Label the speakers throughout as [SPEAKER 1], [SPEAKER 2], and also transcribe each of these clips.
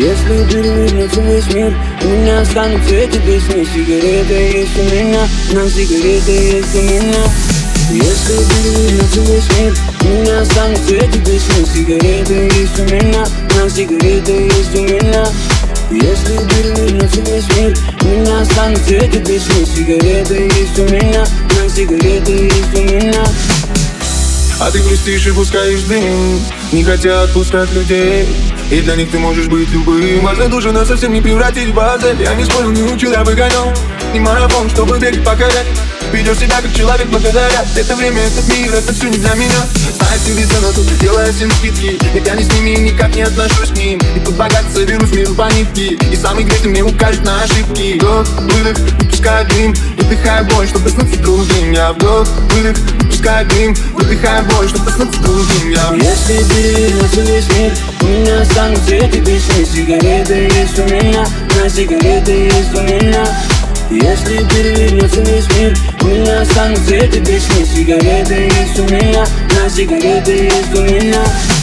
[SPEAKER 1] Если перевернется весь мир, у меня останутся эти песни. Сигарета есть у меня, на сигарета есть у меня. Если перевернется весь мир, у меня останутся эти песни. Сигарета есть у меня, на сигарета есть у меня. Если перевернется весь мир, у меня останутся эти песни. Сигарета есть у меня, на сигарета есть у меня.
[SPEAKER 2] А ты грустишь и пускаешь дым, не хотят отпускать людей, и для них ты можешь быть любым. Важно душу, но совсем не превратить в базель. Я не спорю, не учил, я выгонял. Не марафон, чтобы берег покорять. Ведешь себя как человек благодаря. Это время, этот мир, это все не для меня. Знаю, тебе цену тут, делая всем скидки. Ведь я не с ними и никак не отношусь к ним. И тут богат соберусь миру по нитке. И самый грешный мне укажет на ошибки. Вдох, выдох, выпускай дым, выдыхай боль, чтобы проснуться другим. Я вдох, выдох, выпускай дым, выдыхай боль, чтобы проснуться другим.
[SPEAKER 1] Если перевернется весь мир, у меня останутся эти песни. Сигареты есть у меня, на сигареты есть у меня. Если перевернется весь мир, у меня останутся эти песни. Сигареты есть у меня, на сигареты есть у меня.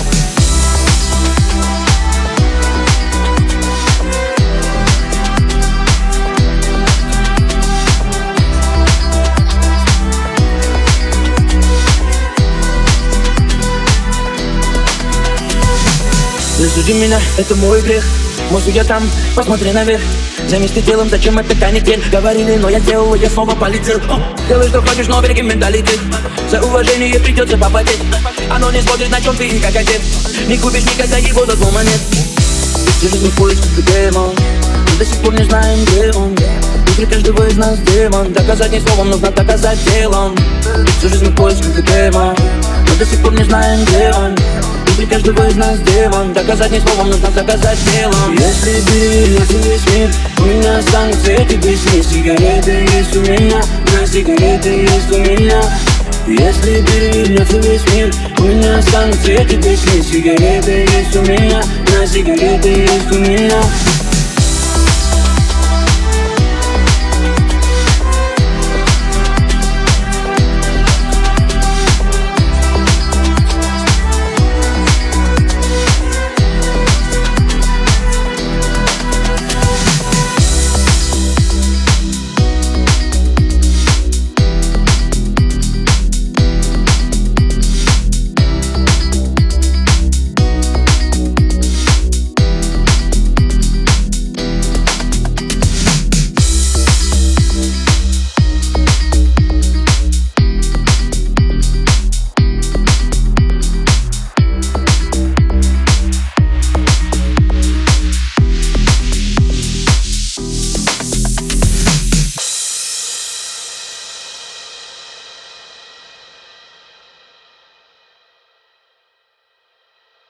[SPEAKER 3] Засуди меня, это мой грех. Мой судья там, посмотри наверх. Займись делом, зачем это канитель? Говорили, но я делал, я снова полетел. Делай, что хочешь, но береги менталитет. За уважение придется попотеть. Оно не смотрит, на чем ты и как отец. Не купишь никогда его за 2 монет. Всю жизнь в поисках демон, мы до сих пор не знаем, где он. Внутри каждого из нас демон. Доказать не словом, нужно доказать делом. Всю жизнь в поисках демон, мы до сих пор не знаем, где он. Внутри каждого из нас демон. Доказать не словом, нужно доказать делом.
[SPEAKER 1] Если перевернется весь мир, у меня останутся эти песни. Сигареты есть у меня, на сигареты есть у меня. Если перевернется весь мир, у меня останутся эти песни. Сигареты есть у меня, на сигареты есть у меня.